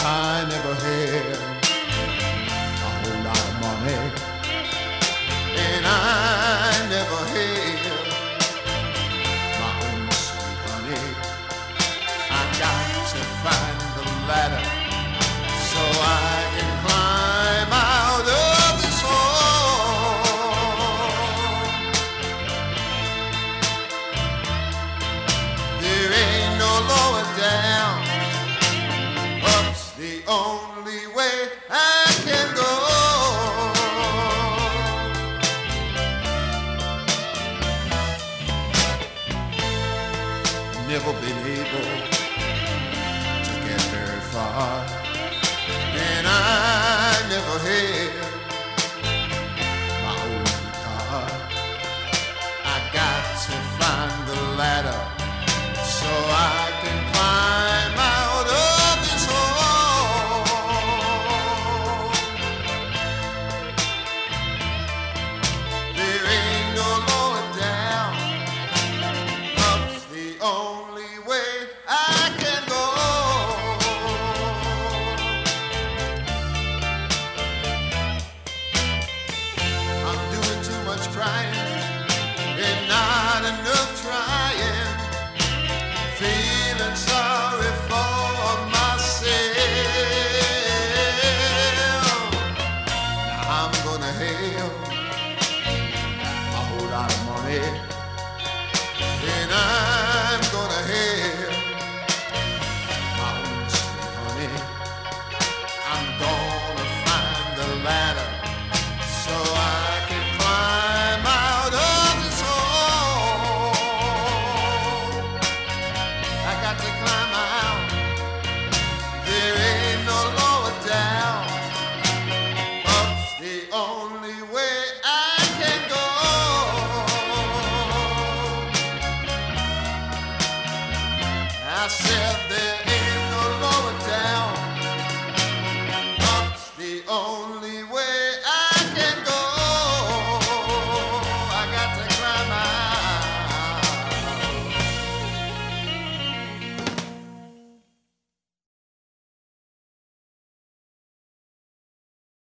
I never had a whole lot of money, and I never had my own sweet honey. I got to find the ladder so I can climb out of this hole. There ain't no lower down. Up's the only way I can go. Never been able to get very far, and I never had